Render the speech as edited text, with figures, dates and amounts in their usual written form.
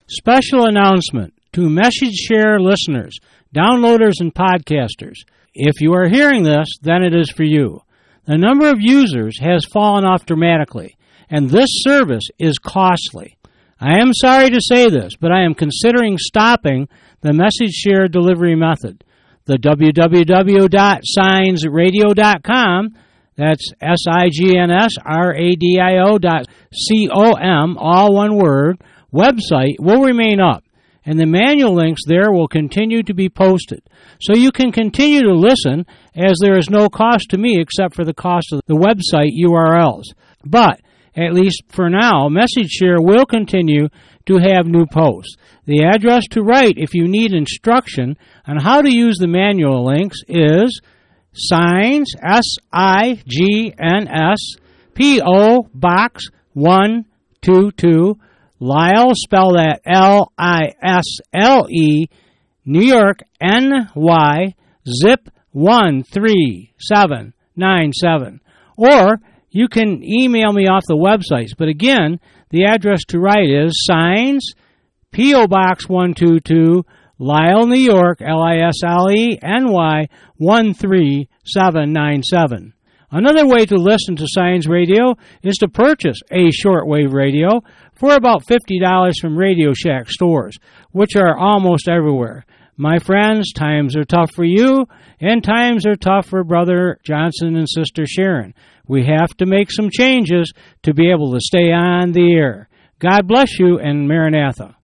Special announcement to Message Share listeners, downloaders, and podcasters. If you are hearing this, then it is for you. The number of users has fallen off dramatically, and this service is costly. I am sorry to say this, but I am considering stopping the Message Share delivery method. The www.signsradio.com, that's signsradio.com, all one word, website will remain up, and the manual links there will continue to be posted. So you can continue to listen, as there is no cost to me except for the cost of the website URLs. But, at least for now, Message Share will continue to have new posts. The address to write if you need instruction on how to use the manual links is Signs, S-I-G-N-S, P.O. Box 122, Lisle, spell that L-I-S-L-E, New York, N-Y, zip 13797. Or you can email me off the websites. But again, the address to write is Signs, P.O. Box 122, Lisle, New York, L-I-S-L-E-N-Y 13797. Another way to listen to Signs Radio is to purchase a shortwave radio for about $50 from Radio Shack stores, which are almost everywhere. My friends, times are tough for you, and times are tough for Brother Johnson and Sister Sharon. We have to make some changes to be able to stay on the air. God bless you, and Maranatha.